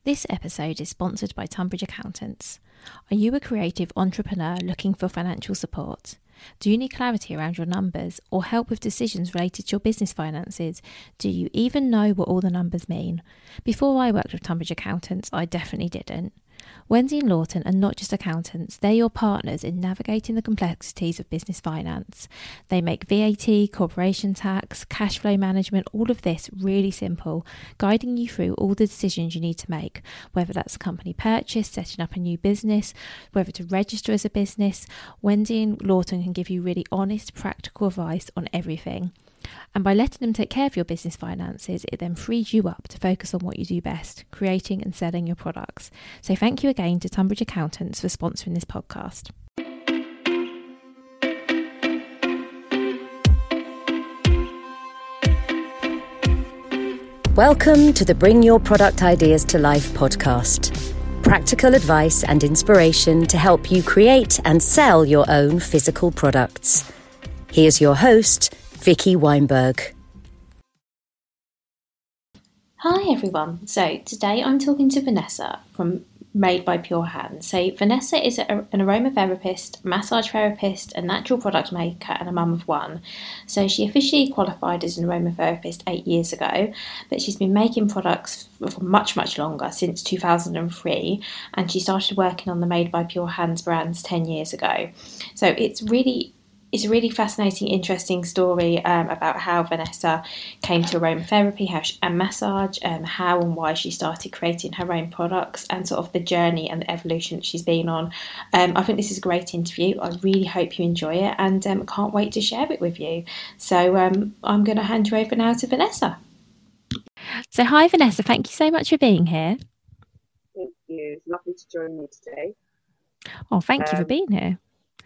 This episode is sponsored by Tunbridge Accountants. Are you a creative entrepreneur looking for financial support? Do you need clarity around your numbers or help with decisions related to your business finances? Do you even know what all the numbers mean? Before I worked with Tunbridge Accountants, I definitely didn't. Wendy and Lawton are not just accountants, they're your partners in navigating the complexities of business finance. They make VAT, corporation tax, cash flow management, all of this really simple, guiding you through all the decisions you need to make, whether that's a company purchase, setting up a new business, whether to register as a business. Wendy and Lawton can give you really honest, practical advice on everything. And by letting them take care of your business finances, it then frees you up to focus on what you do best, creating and selling your products. So thank you again to Tunbridge Accountants for sponsoring this podcast. Welcome to the Bring Your Product Ideas to Life podcast. Practical advice and inspiration to help you create and sell your own physical products. Here's your host, Vicky Weinberg. Hi everyone. So today I'm talking to Vanessa from Made by Pure Hands. So Vanessa is an aromatherapist, massage therapist, a natural product maker and a mum of one. So she officially qualified as an aromatherapist 8 years ago, but she's been making products for much longer, since 2003, and she started working on the Made by Pure Hands brands 10 years ago. So it's a really fascinating, interesting story about how Vanessa came to aromatherapy and massage, how and why she started creating her own products, and sort of the journey and the evolution that she's been on. I think this is a great interview. I really hope you enjoy it, and can't wait to share it with you. So I'm going to hand you over now to Vanessa. So hi Vanessa, thank you so much for being here. Thank you. It's lovely to join you today. Oh, thank you for being here.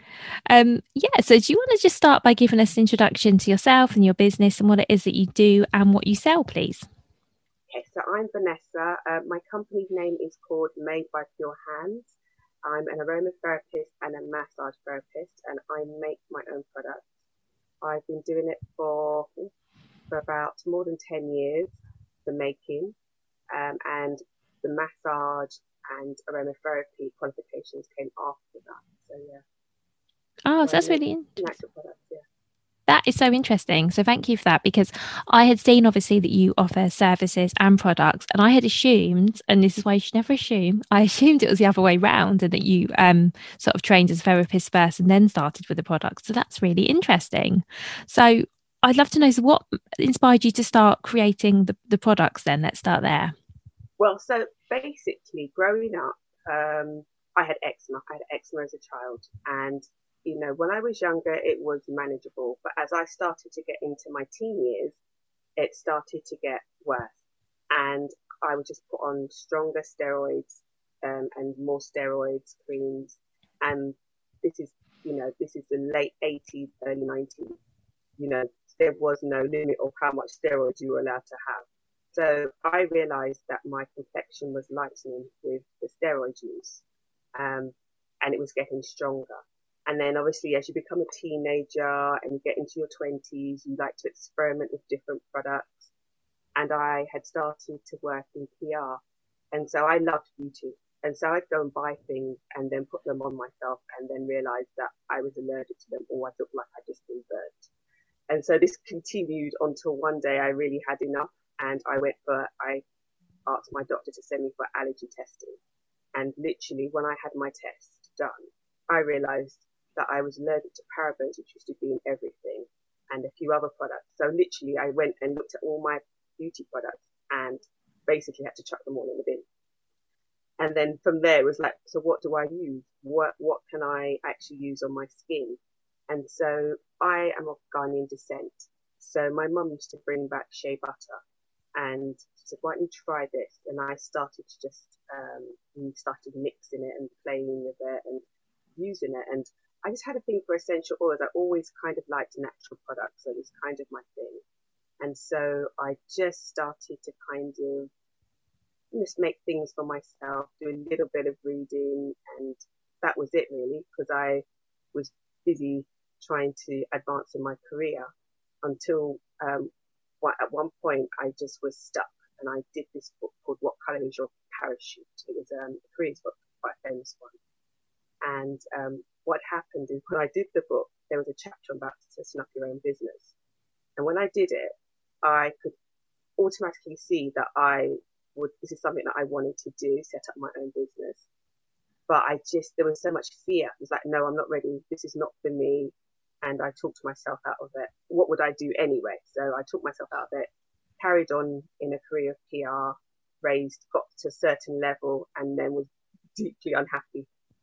So do you want to just start by giving us an introduction to yourself and your business and what it is that you do and what you sell, please? Okay, so I'm Vanessa. My company's name is called Made by Pure Hands. I'm an aromatherapist and a massage therapist, and I make my own products. I've been doing it for about more than 10 years, the making, and the massage and aromatherapy qualifications came after that. So yeah. Oh, so that's really natural products, yeah. That is so interesting. So thank you for that, because I had seen obviously that you offer services and products, and I had assumed, and this is why you should never assume, I assumed it was the other way round, and that you sort of trained as a therapist first and then started with the products. So that's really interesting. So I'd love to know, so what inspired you to start creating the products then? Let's start there. Well, so basically growing up, I had eczema. I had eczema as a child, and when I was younger, it was manageable. But as I started to get into my teen years, it started to get worse. And I would just put on stronger steroids and more steroids, creams. And this is the late 80s, early 90s. There was no limit of how much steroids you were allowed to have. So I realized that my complexion was lightening with the steroid use. And it was getting stronger. And then obviously as you become a teenager and you get into your 20s, you like to experiment with different products. And I had started to work in PR. And so I loved beauty. And so I'd go and buy things and then put them on myself and then realize that I was allergic to them, or I looked like I'd just been burnt. And so this continued until one day I really had enough, and I asked my doctor to send me for allergy testing. And literally when I had my test done, I realized that I was allergic to parabens, which used to be in everything, and a few other products. So literally I went and looked at all my beauty products and basically had to chuck them all in the bin. And then from there it was like, so what do I use? What can I actually use on my skin? And so I am of Ghanaian descent. So my mum used to bring back shea butter, and she said, why don't you try this? And I started to just, started mixing it and playing with it and using it. And I just had a thing for essential oils. I always kind of liked natural products, so it was kind of my thing. And so I just started to kind of just make things for myself, do a little bit of reading, and that was it really, because I was busy trying to advance in my career until at one point I just was stuck, and I did this book called What Colour Is Your Parachute. It was a Korean book, quite a famous one. And what happened is when I did the book, there was a chapter about setting up your own business. And when I did it, I could automatically see that this is something that I wanted to do, set up my own business. But there was so much fear. It was like, no, I'm not ready. This is not for me. And I talked myself out of it. What would I do anyway? So I took myself out of it, carried on in a career of PR, got to a certain level, and then was deeply unhappy.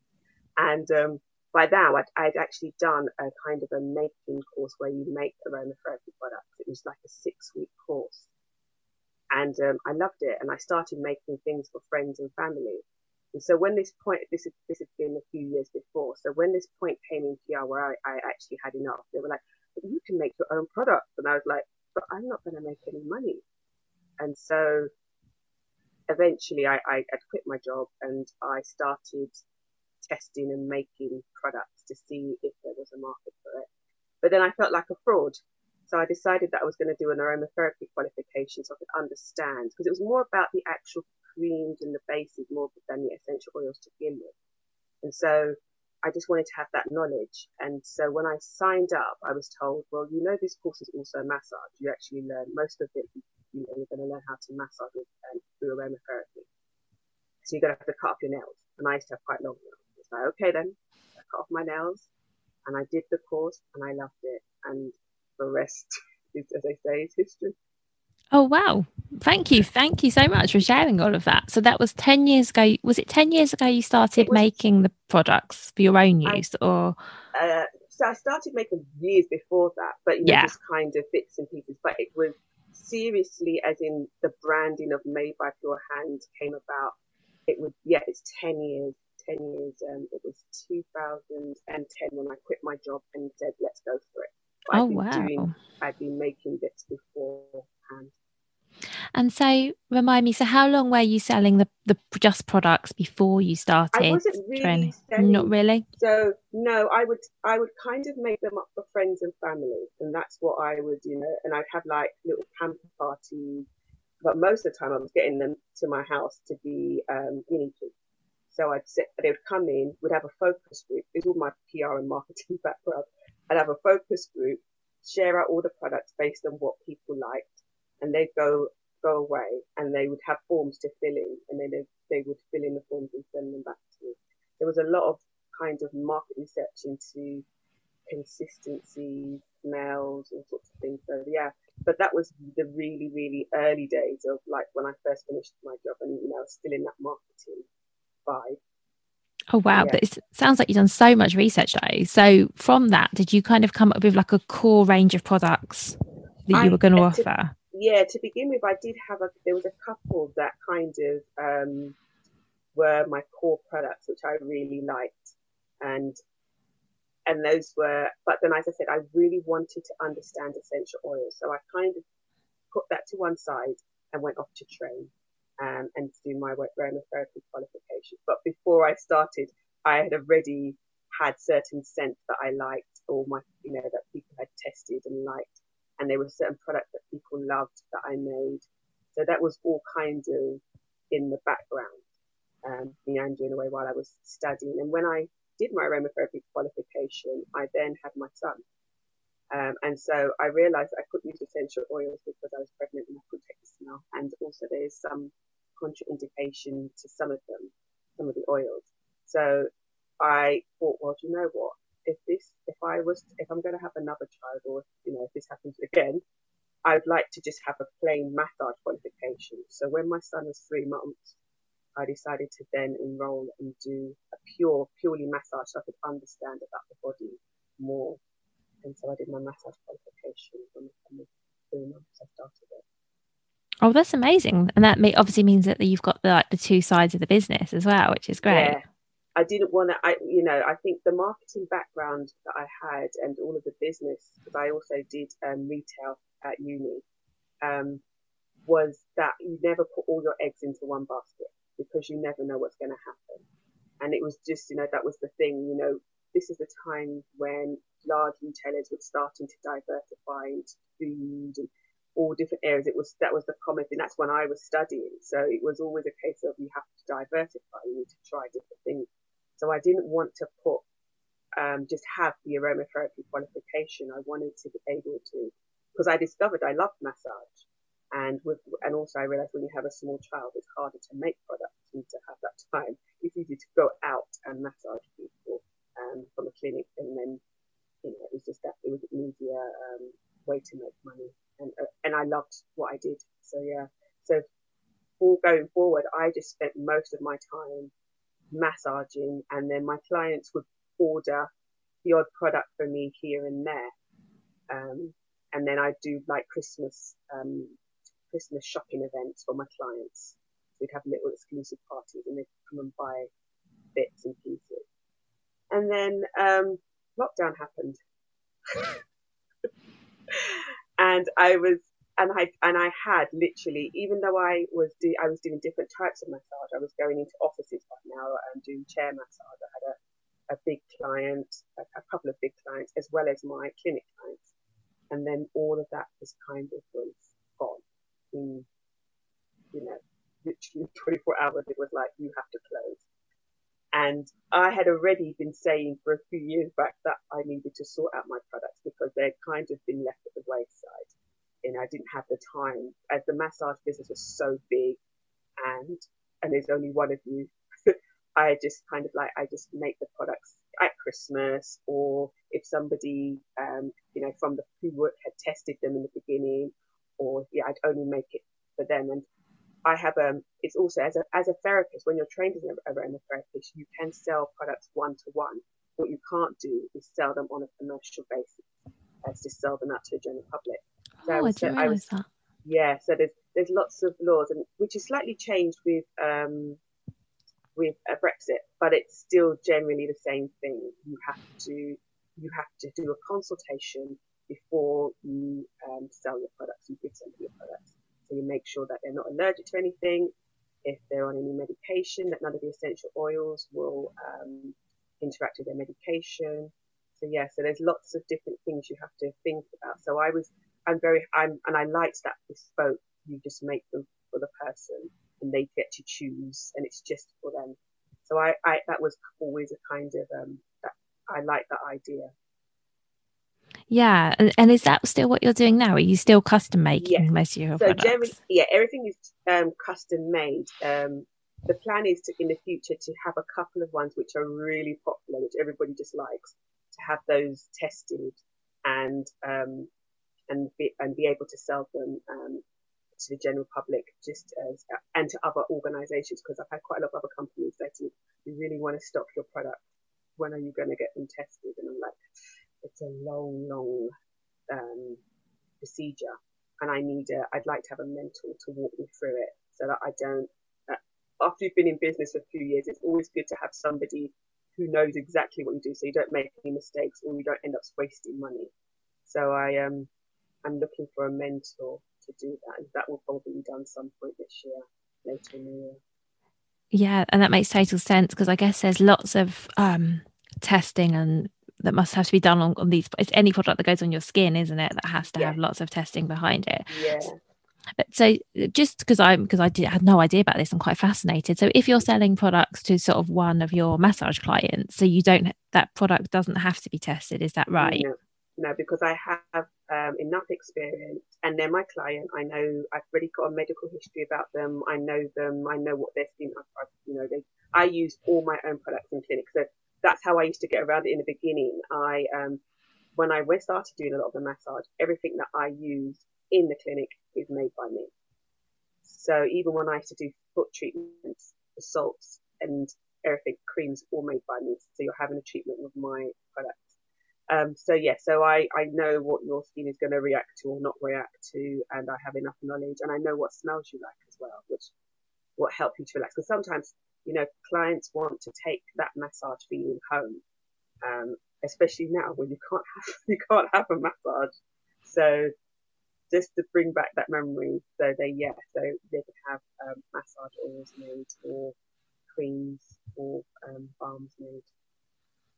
And by now, I'd actually done a kind of a making course where you make aromatherapy products. It was like a 6-week course. And I loved it. And I started making things for friends and family. And so when this had been a few years before. So when this point came in PR where I actually had enough, they were like, but you can make your own products. And I was like, but I'm not going to make any money. And so eventually I quit my job and I started testing and making products to see if there was a market for it. But then I felt like a fraud. So I decided that I was going to do an aromatherapy qualification so I could understand, because it was more about the actual creams and the bases more than the essential oils to begin with. And so I just wanted to have that knowledge. And so when I signed up, I was told, well, this course is also a massage. You actually learn most of it. You're going to learn how to massage through aromatherapy. So you're going to have to cut off your nails. And I used to have quite long nails. I was like, okay, then I cut off my nails and I did the course and I loved it. And the rest is, as they say, is history. Oh, wow. Thank you. Thank you so much for sharing all of that. So that was 10 years ago. Was it 10 years ago you started making the products for your own use? So I started making years before that, but, just kind of bits and pieces. But it was seriously, as in the branding of Made by Pure Hand came about. It's 10 years. 10 years. It was 2010 when I quit my job and said, let's go for it. But I'd been making bits beforehand. And so remind me, so how long were you selling the just products before you started? I wasn't really selling. Not really? So no, I would kind of make them up for friends and family, and that's what I would, and I'd have like little pamper parties, but most of the time I was getting them to my house to be guinea pigs. So they would come in, we'd have a focus group. It's all my PR and marketing background. I'd have a focus group, share out all the products based on what people liked, and they'd go away and they would have forms to fill in, and then they would fill in the forms and send them back to me. There was a lot of kind of market research into consistency, smells, all sorts of things. So but that was the really, really early days of like when I first finished my job, and I was still in that marketing vibe. Oh, wow. Yeah. It sounds like you've done so much research though. So from that, did you kind of come up with like a core range of products that you were going to offer? To begin with, there was a couple that kind of were my core products, which I really liked. And those were, but then as I said, I really wanted to understand essential oils. So I kind of put that to one side and went off to train. And do my aromatherapy qualification. But before I started, I had already had certain scents that I liked, or that people had tested and liked, and there were certain products that people loved that I made. So that was all kind of in the background, meandering away while I was studying. And when I did my aromatherapy qualification, I then had my son. And so I realized that I couldn't use essential oils because I was pregnant and I couldn't take the smell. And also there's some contraindication to some of the oils. So I thought, well, do you know what? If I'm going to have another child, or if this happens again, I'd like to just have a plain massage qualification. So when my son was 3 months, I decided to then enroll and do a purely massage, so I could understand about the body more. And so I did my massage qualification when I was 3 months. I started it. Oh, that's amazing. And that obviously means that you've got the two sides of the business as well, which is great. Yeah. I didn't want to, I think the marketing background that I had and all of the business, because I also did retail at uni, was that you never put all your eggs into one basket because you never know what's going to happen. And it was just, that was the thing, this is the time when large retailers were starting to diversify into food, and all different areas. That was the common thing. That's when I was studying. So it was always a case of you have to diversify, you need to try different things. So I didn't want to put just have the aromatherapy qualification. I wanted to be able to, because I discovered I loved massage. And also I realized when you have a small child, it's harder to make products and to have that time. It's easy to go out and massage people from a clinic, and then it was just that it was an easier way to make money, and I loved what I did. So yeah, so for going forward, I just spent most of my time massaging, and then my clients would order the odd product for me here and there, and then I do like Christmas shopping events for my clients. We'd have little exclusive parties, and they'd come and buy bits and pieces. And then lockdown happened, and I had literally, even though I was doing different types of massage. I was going into offices right now and doing chair massage. I had a big client, a couple of big clients, as well as my clinic clients, and then all of that was gone. In, literally 24 hours, it was like, you have to close. And I had already been saying for a few years back that I needed to sort out my products because they'd kind of been left at the wayside. And I didn't have the time, as the massage business was so big, and there's only one of you. I just make the products at Christmas, or if somebody, from the who had tested them in the beginning, or I'd only make it for them. And I have it's also as a therapist, when you're trained as a aromatherapist, you can sell products one-to-one. What you can't do is sell them on a commercial basis, to sell them out to the general public. So I didn't realise that. Yeah, so there's lots of laws, and which is slightly changed with Brexit, but it's still generally the same thing. You have to do a consultation before you sell your products. You give somebody your products. So you make sure that they're not allergic to anything. If they're on any medication, that none of the essential oils will interact with their medication. So yeah, so there's lots of different things you have to think about. So I liked that bespoke. You just make them for the person, and they get to choose, and it's just for them. So I that was always a kind of I like that idea. Yeah, and is that still what you're doing now? Are you still custom making most of your products? So generally, everything is custom made. The plan is in the future to have a couple of ones which are really popular, which everybody just likes, to have those tested and be able to sell them to the general public, and to other organisations, because I've had quite a lot of other companies say to me, "You really want to stock your product? When are you going to get them tested?" And I'm like, it's a long procedure, and I'd like to have a mentor to walk me through it, so that I don't. After you've been in business for a few years, it's always good to have somebody who knows exactly what you do, so you don't make any mistakes or you don't end up wasting money. So I'm looking for a mentor to do that, and that will probably be done some point this year, later in the year. Yeah, and that makes total sense, because I guess there's lots of testing and that must have to be done on these. It's any product that goes on your skin, isn't it, that has to have lots of testing behind it. Yeah. But so just because I had no idea about this, I'm quite fascinated. So if you're selling products to sort of one of your massage clients, so that product doesn't have to be tested, is that right? No, because I have enough experience, and they're my client. I know I've already got a medical history about them. I know them. I know what their skin. I use all my own products in clinic, so that's how I used to get around it in the beginning. When I started doing a lot of the massage, everything that I use in the clinic is made by me. So even when I used to do foot treatments, the salts and everything, creams, all made by me. So you're having a treatment with my products. So I know what your skin is going to react to or not react to, and I have enough knowledge, and I know what smells you like as well, which will help you to relax. Because sometimes, clients want to take that massage feeling home, especially now when you can't have a massage. So just to bring back that memory, so they can have massage oils made, or creams, or balms made.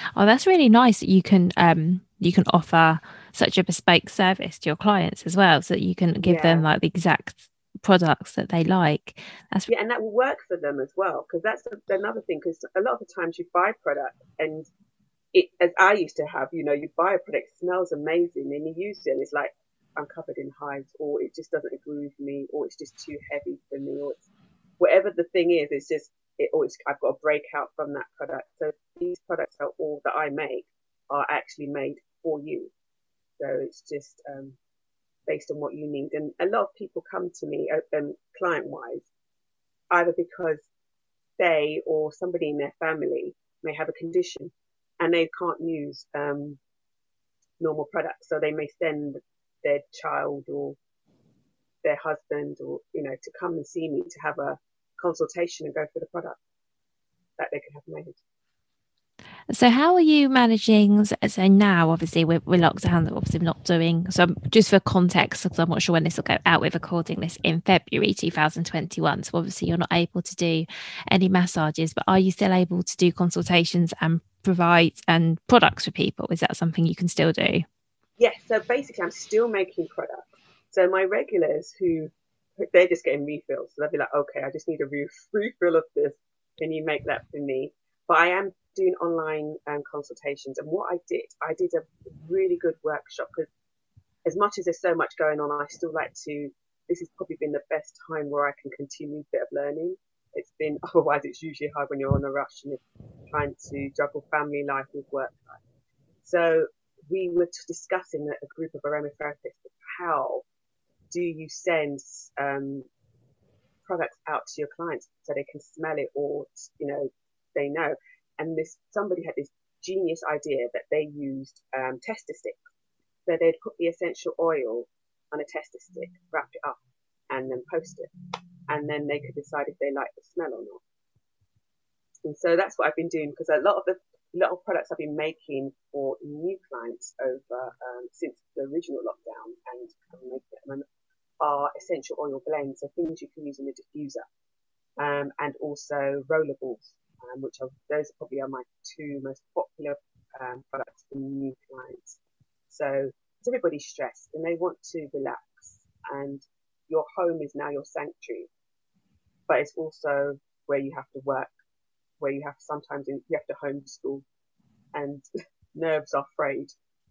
Oh, that's really nice that you can offer such a bespoke service to your clients as well, so that you can give them Yeah. like the exact products that they like. That's Yeah, and that will work for them as well, because that's another thing. Because a lot of the times you buy product and it, as I used to have, you buy a product, it smells amazing, and you use it, and it's like I'm covered in hives, or it just doesn't agree with me, or it's just too heavy for me, or it's, whatever the thing is, it's just it always I've got to break out from that product. So these products are all that I make are actually made for you. So it's just based on what you need. And a lot of people come to me, client wise, either because they or somebody in their family may have a condition and they can't use normal products. So they may send their child or their husband or, to come and see me to have a consultation and go for the product that they can have made. So how are you managing? So now, obviously, we're locked down. Obviously, we're not doing. So just for context, because I'm not sure when this will go out. We're recording this in February 2021. So obviously, you're not able to do any massages. But are you still able to do consultations and provide and products for people? Is that something you can still do? Yes. So basically, I'm still making products. So my regulars who they're just getting refills. So they'll be like, okay, I just need a refill of this. Can you make that for me? But I am doing online consultations. And what I did a really good workshop because as much as there's so much going on, I still like to, this has probably been the best time where I can continue a bit of learning. It's been, otherwise it's usually hard when you're on a rush and you're trying to juggle family life with work life. So we were discussing a group of aromatherapists, how do you send products out to your clients so they can smell it or they know. And this somebody had this genius idea that they used tester sticks. So they'd put the essential oil on a tester stick, wrap it up, and then post it, and then they could decide if they like the smell or not. And so that's what I've been doing because a lot of products I've been making for new clients over since the original lockdown and making at the moment are essential oil blends, so things you can use in a diffuser, and also rollables, which are those probably are my two most popular products for new clients. So everybody's stressed and they want to relax, and your home is now your sanctuary, but it's also where you have to work, where you have sometimes you have to homeschool, and nerves are frayed.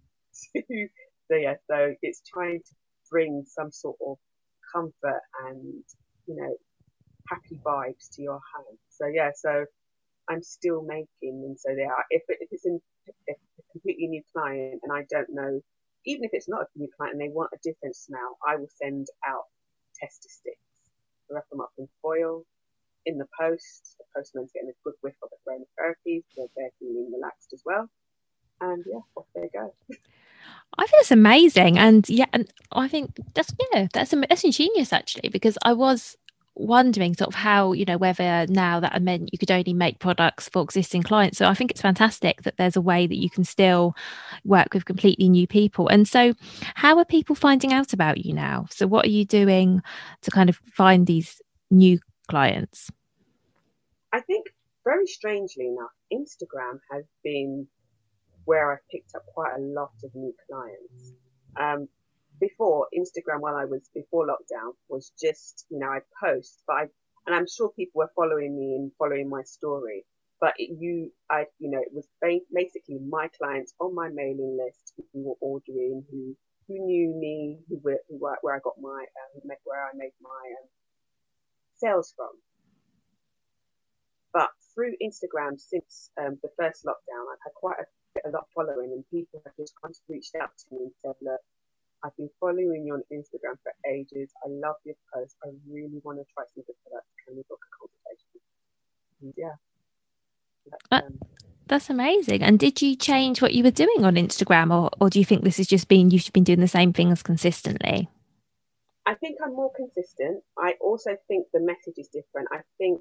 So it's trying to bring some sort of comfort and happy vibes to your home. So I'm still making, and so they are. If it's a completely new client and I don't know, even if it's not a new client and they want a different smell, I will send out tester sticks, wrap them up in foil in the post. The postman's getting a good whiff of aromatherapy, so they're feeling relaxed as well. And off they go. I think it's amazing, and I think that's ingenious actually, because I was wondering sort of how whether now that meant you could only make products for existing clients. So I think it's fantastic that there's a way that you can still work with completely new people. And so, how are people finding out about you now? So what are you doing to kind of find these new clients? I think very strangely enough, Instagram has been where I've picked up quite a lot of new clients. Before Instagram, before lockdown, was just I'd post, and I'm sure people were following me and following my story. But it was basically my clients on my mailing list who were ordering, who knew me, where I got my where I made my sales from. But through Instagram, since the first lockdown, I've had quite a lot of following, and people have just kind of reached out to me and said, look, I've been following you on Instagram for ages. I love your posts. I really want to try some good products. Can we book a consultation? And That's amazing. And did you change what you were doing on Instagram, or do you think this has just been you've been doing the same things consistently? I think I'm more consistent. I also think the message is different. I think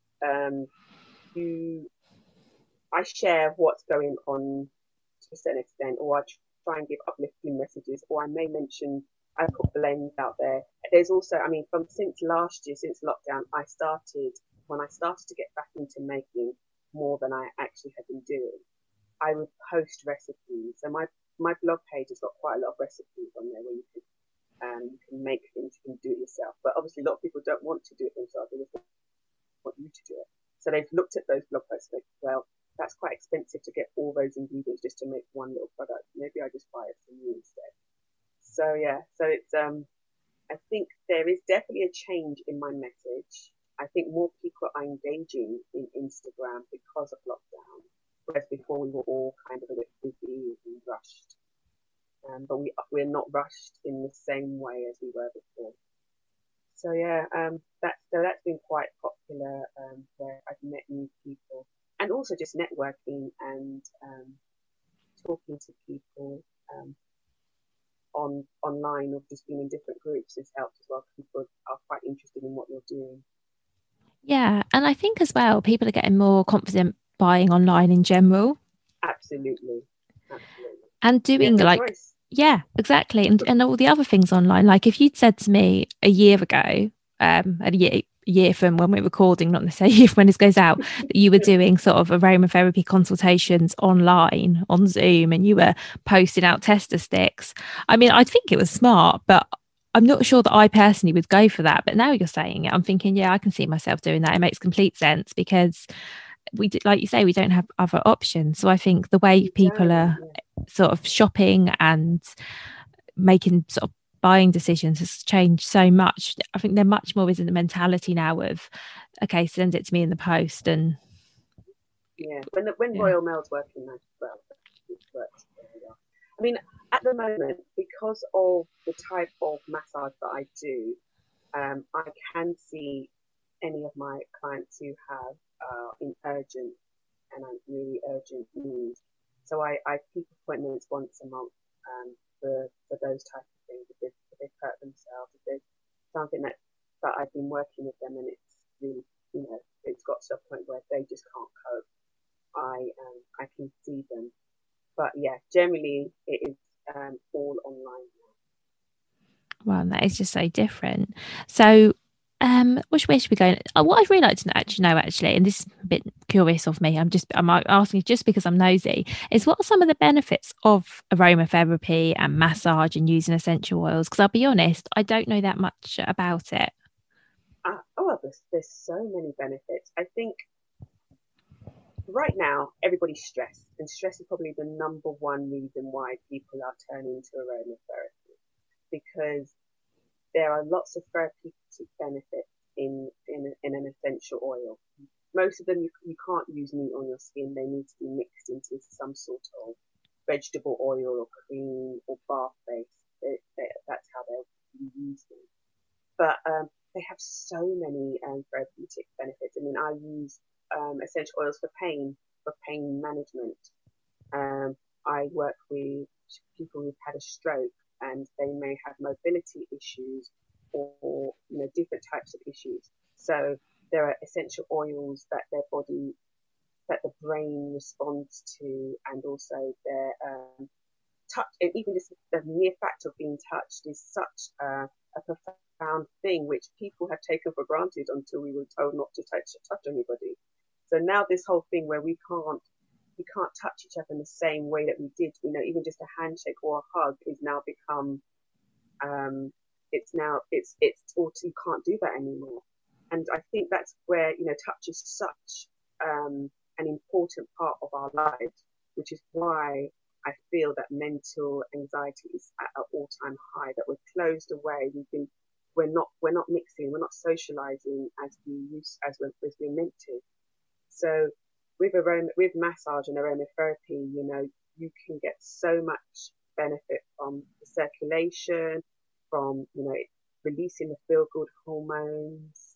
I share what's going on to a certain extent, or I try and give uplifting messages, or I may mention I put blends out there. There's also, from since last year, since lockdown, when I started to get back into making more than I actually had been doing, I would post recipes. So my blog page has got quite a lot of recipes on there where you can make things, you can do it yourself. But obviously, a lot of people don't want to do it themselves. They just want you to do it. So they've looked at those blog posts and like, well, that's quite expensive to get all those ingredients just to make one little product. Maybe I just buy it from you instead. So yeah, so it's I think there is definitely a change in my message. I think more people are engaging in Instagram because of lockdown, whereas before we were all kind of a bit busy and rushed. But we're not rushed in the same way as we were before. So yeah, that's been quite popular, where I've met new people, and also just networking and talking to people online, or just being in different groups has helped as well. People are quite interested in what you're doing. Yeah, and I think as well, people are getting more confident buying online in general. Absolutely. And doing no like choice. Yeah, exactly. And all the other things online. Like if you'd said to me a year ago, a year from when we're recording, not necessarily when this goes out, that you were doing sort of aromatherapy consultations online on Zoom and you were posting out tester sticks. I mean, I think it was smart, but I'm not sure that I personally would go for that. But now you're saying it, I'm thinking, yeah, I can see myself doing that. It makes complete sense because like you say, we don't have other options. So I think the way people are sort of shopping and making sort of buying decisions has changed so much. I think they're much more in the mentality now of, okay, send it to me in the post. And when Royal Mail's working nice as well, it works very well. I mean, at the moment, because of the type of massage that I do, I can see any of my clients who have in urgent and really urgent needs. So I keep appointments once a month for those type of things. If they've hurt themselves, if there's something that I've been working with them and it's really, it's got to a point where they just can't cope, I can see them. But yeah, generally it is all online now. Well, that is just so different. So which way should we go? What I'd really like to know actually, and this is a bit curious of me, I'm asking just because I'm nosy, is what are some of the benefits of aromatherapy and massage and using essential oils? Because I'll be honest, I don't know that much about it. There's so many benefits. I think right now everybody's stressed, and stress is probably the number one reason why people are turning to aromatherapy, because there are lots of therapeutic benefits in an essential oil. Most of them you can't use neat on your skin. They need to be mixed into some sort of vegetable oil or cream or bath base. That's how they'll use them. But they have so many therapeutic benefits. I mean, I use essential oils for pain management. I work with people who've had a stroke and they may have mobility issues or different types of issues. So there are essential oils that that the brain responds to, and also their touch. And even just the mere fact of being touched is such a profound thing, which people have taken for granted until we were told not to touch anybody. So now this whole thing where we can't touch each other in the same way that we did, even just a handshake or a hug is now become, it's you can't do that anymore. And I think that's where, touch is such an important part of our lives, which is why I feel that mental anxiety is at an all-time high, that we're closed away. We're not mixing, we're not socializing as we're meant to. So with massage and aromatherapy, you can get so much benefit from the circulation, from releasing the feel-good hormones.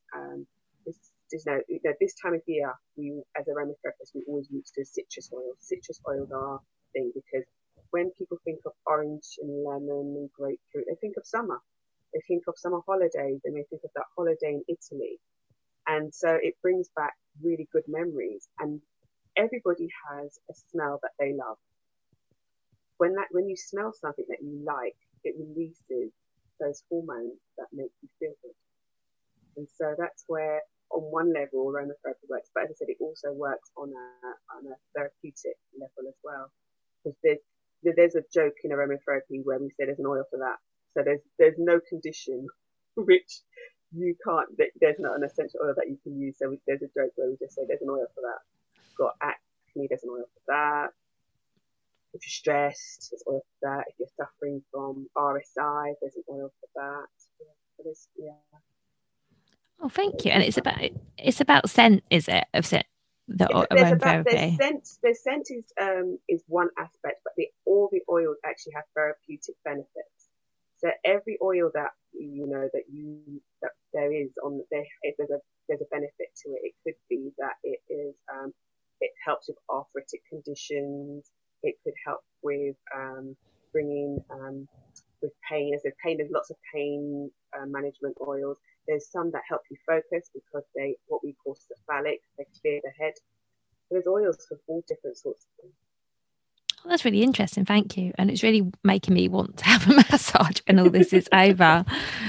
This time of year, we as aromatherapists, we always use the citrus oils. Citrus oils are thing, because when people think of orange and lemon and grapefruit, they think of summer. They think of summer holidays. They may think of that holiday in Italy. And so it brings back really good memories. And everybody has a smell that they love. When you smell something that you like, it releases those hormones that make you feel good. And so that's where on one level, aromatherapy works, but as I said, it also works on a therapeutic level as well. Because there's a joke in aromatherapy where we say there's an oil for that. So there's no condition which you can't. There's not an essential oil that you can use. So there's a joke where we just say there's an oil for that. Got acne, there's an oil for that. If you're stressed, there's oil for that. If you're suffering from RSI, there's an oil for that. Yeah. Oh, thank you. And it's about scent, is it? Of scent, the aromatherapy. There's scent is one aspect, but all the oils actually have therapeutic benefits. So every oil that there is on there, there's a benefit to it. It could be that it helps with arthritic conditions. It could help with bringing with pain. As there's lots of pain management oils. There's some that help you focus because they what we call cephalic. They clear the head. There's oils for all different sorts of things. Oh, that's really interesting. Thank you. And it's really making me want to have a massage when all this is over.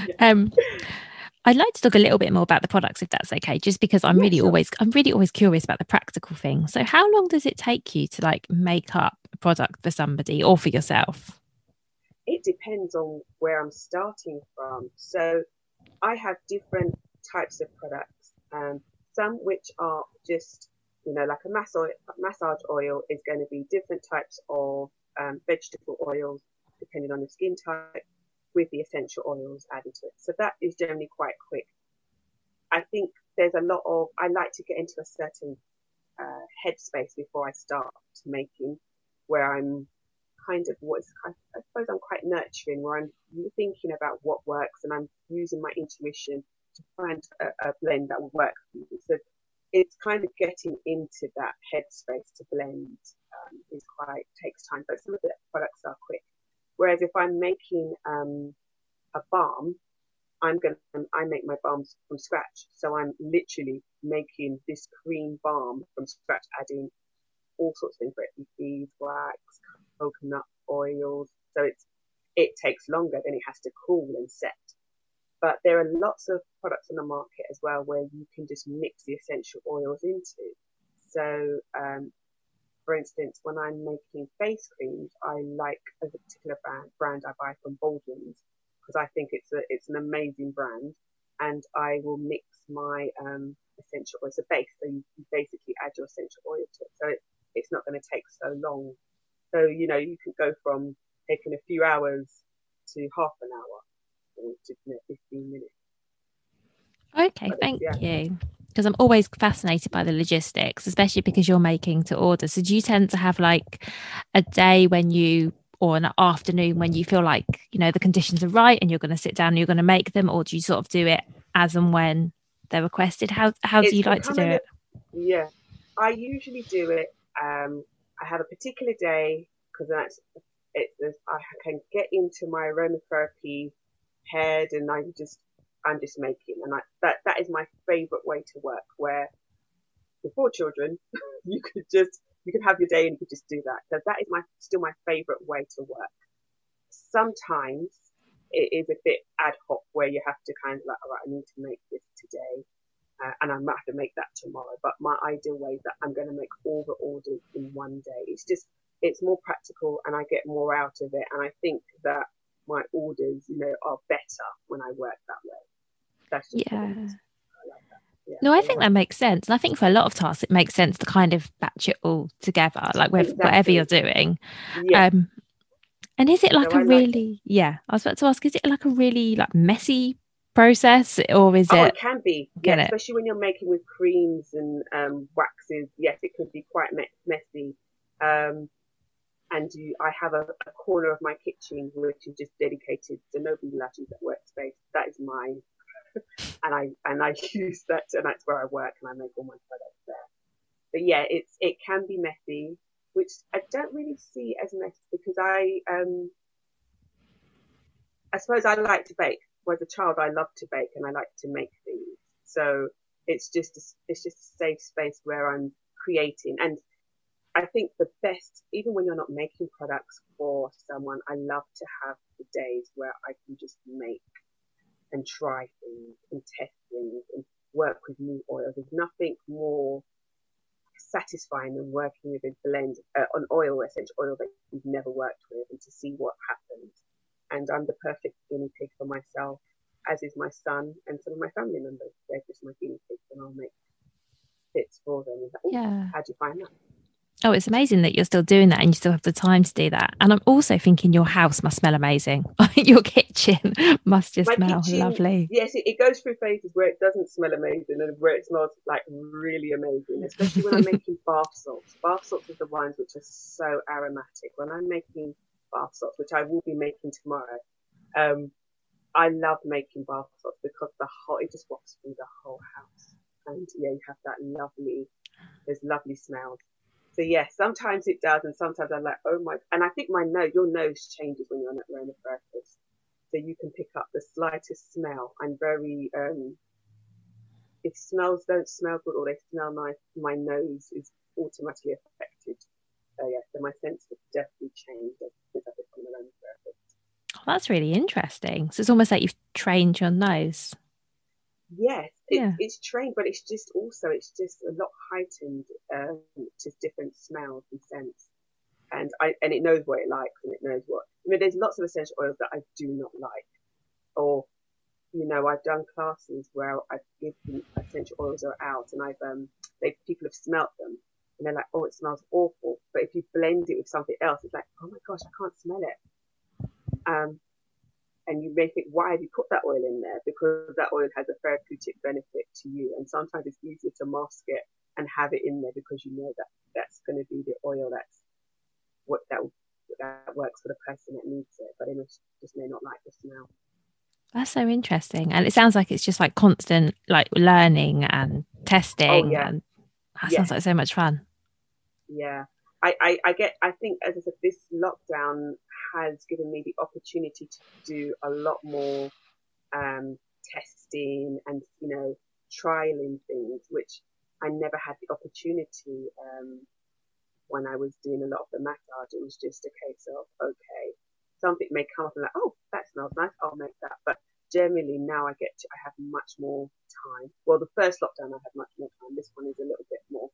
I'd like to talk a little bit more about the products, if that's okay, just because I'm really always curious about the practical thing. So how long does it take you to make up a product for somebody or for yourself? It depends on where I'm starting from. So I have different types of products. Some which are just, like a massage oil is going to be different types of vegetable oils, depending on the skin type, with the essential oils added to it. So that is generally quite quick. I think there's I like to get into a certain headspace before I start making, where I'm I suppose I'm quite nurturing, where I'm thinking about what works and I'm using my intuition to find a blend that will work for me. So it's kind of getting into that headspace to blend takes time, but some of the products are quick. Whereas if I'm making a balm, I make my balms from scratch. So I'm literally making this cream balm from scratch, adding all sorts of things, bees, wax, coconut oils. So it takes longer, then it has to cool and set. But there are lots of products on the market as well where you can just mix the essential oils into. So for instance, when I'm making face creams, I like a particular brand I buy from Baldwin's because I think it's an amazing brand, and I will mix my essential oils, a base. So you basically add your essential oil to it. So it's not going to take so long. So, you can go from taking a few hours to half an hour or to 15 minutes. Okay, thank you. Because I'm always fascinated by the logistics, especially because you're making to order. So do you tend to have a day or an afternoon when you feel like, the conditions are right and you're going to sit down and you're going to make them, or do you sort of do it as and when they're requested? How do you like to do it? Yeah, I usually do it. I have a particular day because I can get into my aromatherapy head and I'm just making, and that is my favorite way to work. Where before children, you could have your day and you could just do that. So that is still my favorite way to work. Sometimes it is a bit ad hoc where you have to kind of all right, I need to make this today. And I might have to make that tomorrow. But my ideal way is that I'm going to make all the orders in one day. It's more practical and I get more out of it. And I think that my orders, are better when I work that way. That's just I like that. Yeah. No, I think that makes sense. And I think for a lot of tasks, it makes sense to kind of batch it all together, whatever you're doing. Yeah. And is it I was about to ask, is it a really messy process, or is it? It can be, especially when you're making with creams and waxes. Yes, it could be quite messy. And I have a corner of my kitchen which is just dedicated to nobody latches at workspace. That is mine, and I use that, and that's where I work and I make all my products there. But yeah, it can be messy, which I don't really see as messy because I suppose I like to bake. As a child, I loved to bake and I like to make things. So it's just a safe space where I'm creating. And I think the best, even when you're not making products for someone, I love to have the days where I can just make and try things and test things and work with new oils. There's nothing more satisfying than working with a blend on oil, essential oil that you've never worked with, and to see what happens. And I'm the perfect guinea pig for myself, as is my son and some of my family members. They're just my guinea pigs, and I'll make bits for them. Like, yeah. How do you find that? Oh, it's amazing that you're still doing that and you still have the time to do that. And I'm also thinking your house must smell amazing. Your kitchen must just smell lovely. Yes, it goes through phases where it doesn't smell amazing and where it smells like really amazing, especially when I'm making bath salts. Bath salts are the ones which are so aromatic. When I'm making bath salts, which I will be making tomorrow, I love making bath salts because it just walks through the whole house. And yeah, you have there's lovely smells. So yeah, sometimes it does, and sometimes I'm like, oh my, and I think your nose changes when you're on aromatherapy. So you can pick up the slightest smell. I'm very, if smells don't smell good or they smell nice, my nose is automatically affected. So yeah, so my sense has definitely changed since I've become an aromatherapist. Oh, that's really interesting. So it's almost like you've trained your nose. Yes, it's trained, but it's just a lot heightened to different smells and scents, and it knows what it likes and it knows what. There's lots of essential oils that I do not like, or I've done classes where I've given essential oils are out, and people have smelt them, and they're like, oh, it smells awful. But if you blend it with something else, it's like, oh my gosh, I can't smell it. And you may think, why have you put that oil in there? Because that oil has a therapeutic benefit to you. And sometimes it's easier to mask it and have it in there because you know that that's going to be the oil that works for the person that needs it. But they just may not like the smell. That's so interesting. And it sounds like it's just like constant like learning and testing. Oh, yeah. And that sounds like so much fun. Yeah. I think, as I said, this lockdown has given me the opportunity to do a lot more testing and, trialing things, which I never had the opportunity when I was doing a lot of the massage. It was just a case of, okay, something may come up and like, oh, that smells nice, I'll make that. But generally now I have much more time. Well, the first lockdown I had much more time. This one is a little bit more,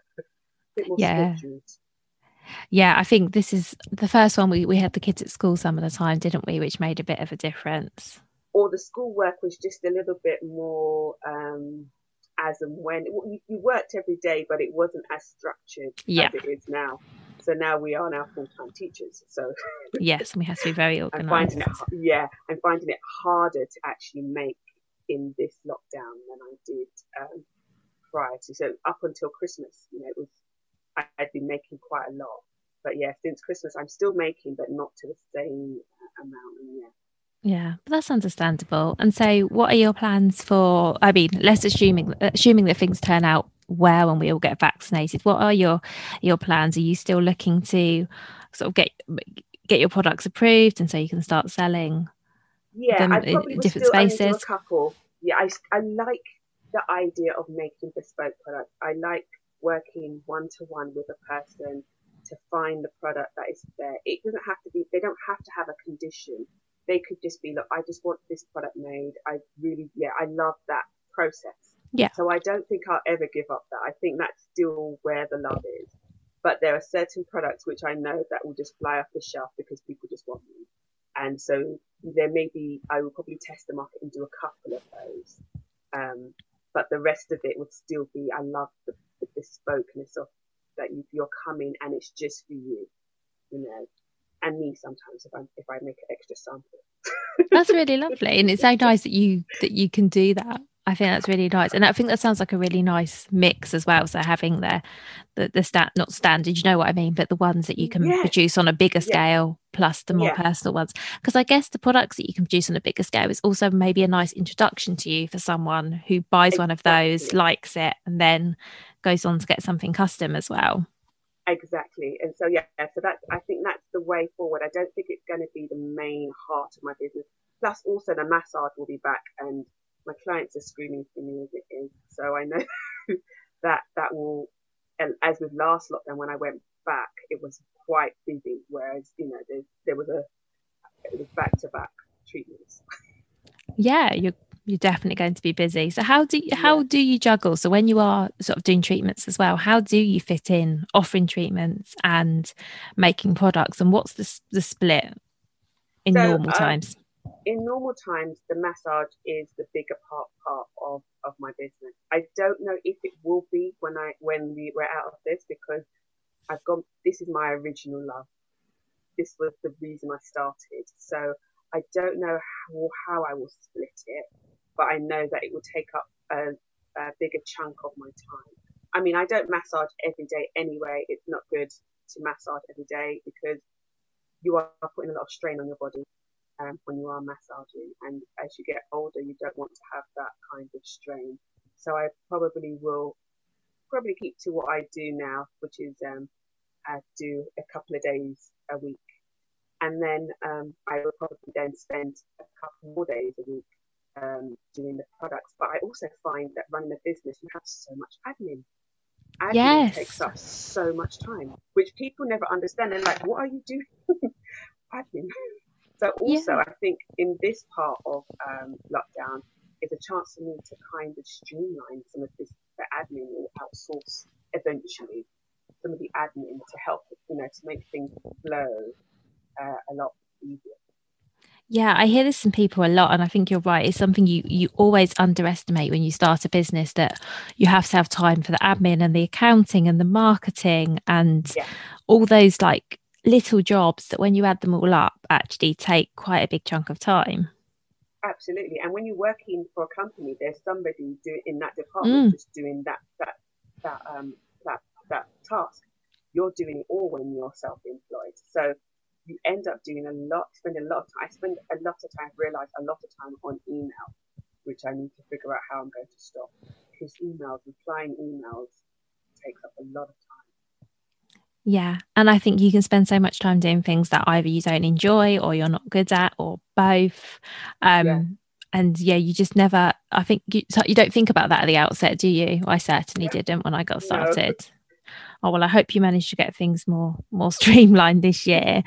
scheduled. Yeah, I think this is the first one we had the kids at school some of the time, didn't we? Which made a bit of a difference. Or the schoolwork was just a little bit more as and when. You worked every day, but it wasn't as structured as it is now. So now we are full-time teachers. So yes, we have to be very organised. I'm finding it harder to actually make in this lockdown than I did prior to. So up until Christmas, I'd been making quite a lot. But yeah, since Christmas, I'm still making, but not to the same amount. And yeah, but that's understandable. And so what are your plans for, I mean, let's assuming that things turn out well and we all get vaccinated, what are your plans? Are you still looking to sort of get your products approved and so you can start selling them in different spaces? Only do a couple. Yeah, I like the idea of making bespoke products. I like working one-to-one with a person to find the product that is there. It doesn't have to be, they don't have to have a condition. They could just be, look, I just want this product made. I love that process. Yeah. So I don't think I'll ever give up that. I think that's still where the love is. But there are certain products which I know that will just fly off the shelf because people just want them. And so I will probably test the market and do a couple of those. But the rest of it would still be, I love the bespokeness of that you're coming and it's just for you, and me sometimes if I make an extra sample. That's really lovely, and it's so nice that you can do that. I think that's really nice, and I think that sounds like a really nice mix as well. So having the not standard, you know what I mean, but the ones that you can produce on a bigger scale, plus the more personal ones. Because I guess the products that you can produce on a bigger scale is also maybe a nice introduction to you for someone who buys one of those, likes it, and then goes on to get something custom as well. Exactly. And so I think that's the way forward. I don't think it's going to be the main heart of my business. Plus also the massage will be back and my clients are screaming for me as it is. So I know that will, and as with last lockdown when I went back, it was quite busy, whereas there was it was back-to-back treatments. Yeah, You're definitely going to be busy. So how do you juggle? So when you are sort of doing treatments as well, how do you fit in offering treatments and making products? And what's the split in So normal times? in normal times, the massage is the bigger part of my business. I don't know if it will be when we were out of this, because I've gone. This is my original love. This was the reason I started. So I don't know how I will split it, but I know that it will take up a bigger chunk of my time. I mean, I don't massage every day anyway. It's not good to massage every day because you are putting a lot of strain on your body when you are massaging. And as you get older, you don't want to have that kind of strain. So I will probably keep to what I do now, which is do a couple of days a week. And then I will probably then spend a couple more days a week doing the products. But I also find that running a business, you have so much admin. Admin takes Yes. up so much time, which people never understand. They're like, what are you doing? Admin. So also, Yeah. I think in this part of lockdown is a chance for me to kind of streamline some of this, the admin, or outsource eventually some of the admin to help, to make things flow a lot easier. Yeah, I hear this from people a lot, and I think you're right. It's something you always underestimate when you start a business, that you have to have time for the admin and the accounting and the marketing and Yeah, all those like little jobs that when you add them all up actually take quite a big chunk of time. absolutely. And when you're working for a company, there's somebody doing in that department Mm. just doing that that that task. You're doing it all when you're self-employed. So you end up doing spend a lot of time. I spend a lot of time, realize a lot of time on email, which I need to figure out how I'm going to stop. Because replying emails takes up a lot of time. Yeah. And I think you can spend so much time doing things that either you don't enjoy or you're not good at, or both. Yeah. And yeah, you just never, I think you don't think about that at the outset, do you? I certainly Yeah. didn't when I got No. started. Oh, well, I hope you managed to get things more streamlined this year.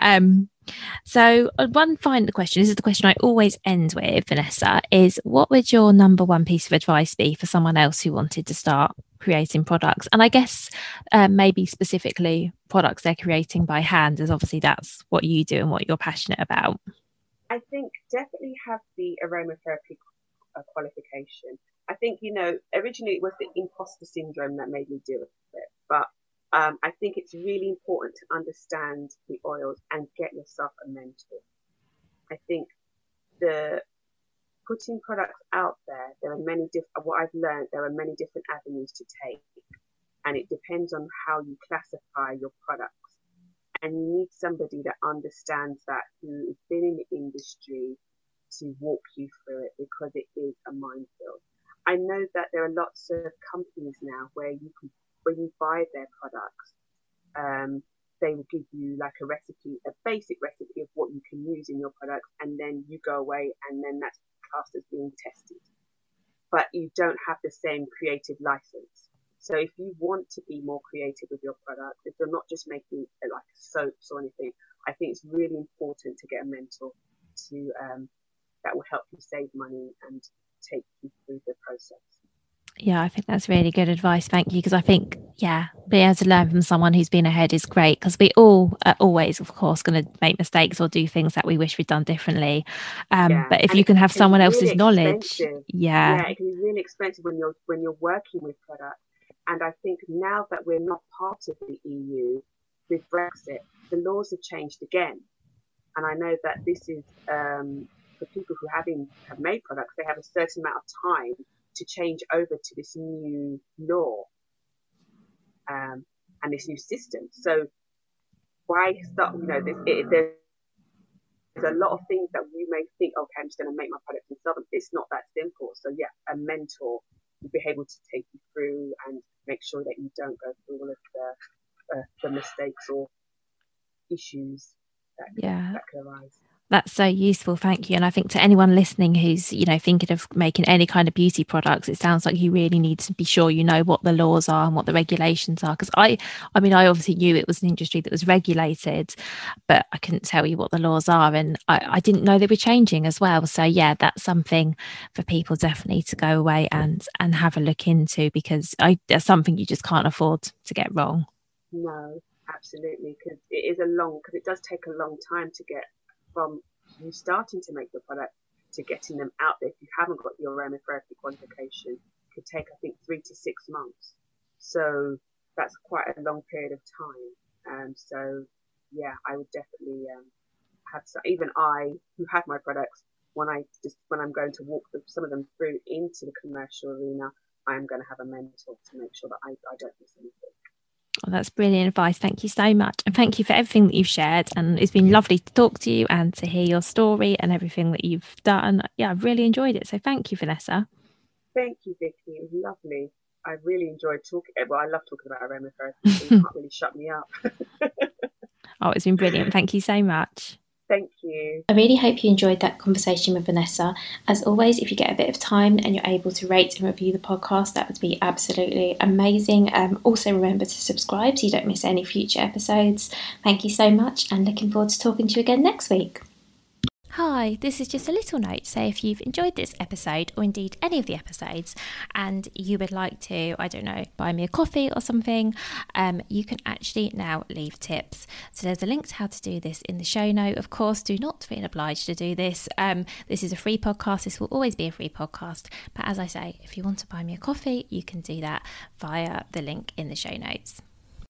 So one final question, this is the question I always end with, Vanessa, is what would your number one piece of advice be for someone else who wanted to start creating products? And I guess maybe specifically products they're creating by hand, as obviously that's what you do and what you're passionate about. I think definitely have the aromatherapy qualification. I think, originally it was the imposter syndrome that made me do it. But I think it's really important to understand the oils and get yourself a mentor. I think the putting products out there are many different, what I've learned, there are many different avenues to take. And it depends on how you classify your products. And you need somebody that understands that, who has been in the industry, to walk you through it, because it is a minefield. I know that there are lots of companies now where when you buy their products, they will give you like a recipe, a basic recipe of what you can use in your products, and then you go away and then that's classed as being tested. But you don't have the same creative license. So if you want to be more creative with your products, if you're not just making like soaps or anything, I think it's really important to get a mentor to that will help you save money and take you through the process. Yeah, I think that's really good advice. Thank you. Because I think, yeah, being able to learn from someone who's been ahead is great, because we all are always, of course, going to make mistakes or do things that we wish we'd done differently. Yeah, But if and you it can have can be someone really else's knowledge, expensive. yeah, Yeah, it can be really expensive when you're working with products. And I think now that we're not part of the EU with Brexit, the laws have changed again. And I know that this is for people who have made products, they have a certain amount of time to change over to this new law and this new system. So why start? There's a lot of things that you may think, okay, I'm just going to make my products and sell them. It's not that simple. So yeah, a mentor will be able to take you through and make sure that you don't go through all of the mistakes or issues that yeah. that could arise. That's so useful. Thank you. And I think to anyone listening who's, thinking of making any kind of beauty products, it sounds like you really need to be sure you know what the laws are and what the regulations are. Because I obviously knew it was an industry that was regulated, but I couldn't tell you what the laws are. And I didn't know they were changing as well. So yeah, that's something for people definitely to go away and have a look into, because there's something you just can't afford to get wrong. No, absolutely. Because it does take a long time to get from you starting to make the product to getting them out there. If you haven't got your aromatherapy qualification, it could take, I think, 3 to 6 months. So that's quite a long period of time. So yeah, I would definitely have even I, who have my products, when I'm going to walk some of them through into the commercial arena, I am going to have a mentor to make sure that I don't miss anything. Oh, that's brilliant advice. Thank you so much. And thank you for everything that you've shared. And it's been lovely to talk to you and to hear your story and everything that you've done. Yeah, I've really enjoyed it. So thank you, Vanessa. Thank you, Vicky. It was lovely. I really enjoyed talking. Well, I love talking about aromatherapy. So you can't really shut me up. Oh, it's been brilliant. Thank you so much. Thank you. I really hope you enjoyed that conversation with Vanessa. As always, if you get a bit of time and you're able to rate and review the podcast, that would be absolutely amazing. Also, remember to subscribe so you don't miss any future episodes. Thank you so much, and looking forward to talking to you again next week. Hi, this is just a little note to say if you've enjoyed this episode, or indeed any of the episodes, and you would like to, buy me a coffee or something, you can actually now leave tips. So there's a link to how to do this in the show note. Of course, do not feel obliged to do this. This is a free podcast. This will always be a free podcast. But as I say, if you want to buy me a coffee, you can do that via the link in the show notes.